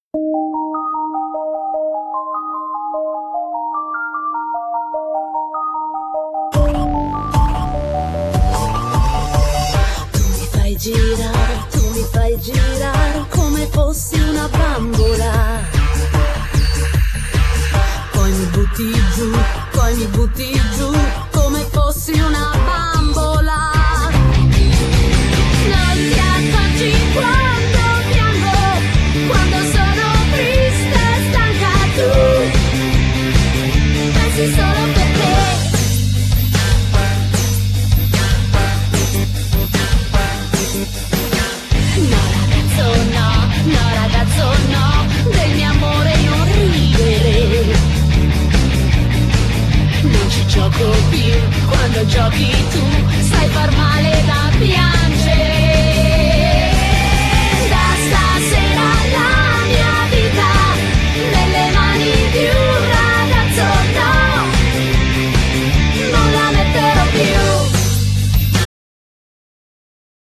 Tu mi fai girare come fossi una bambola. Poi mi butti giù come fossi una bambola.